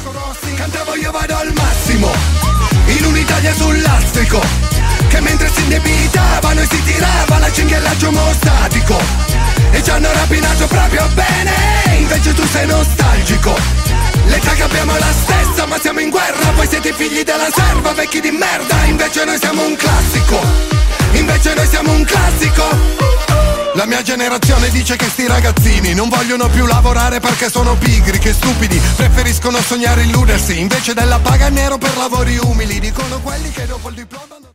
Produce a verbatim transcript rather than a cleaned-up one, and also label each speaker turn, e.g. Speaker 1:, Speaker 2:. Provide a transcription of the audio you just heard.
Speaker 1: Cantavo io vado al massimo, in un'Italia sul lastrico, che mentre si indebitavano e si tirava la cinghiallaggio omostatico, e ci hanno rapinato proprio bene, invece tu sei nostalgico. L'età che abbiamo è la stessa, ma siamo in guerra, voi siete figli della serva, vecchi di merda, invece noi siamo un classico, invece noi siamo un classico. La mia generazione dice che sti ragazzini non vogliono più lavorare perché sono pigri, che stupidi, preferiscono sognare e illudersi, invece della paga nero per lavori umili, dicono quelli che dopo il diploma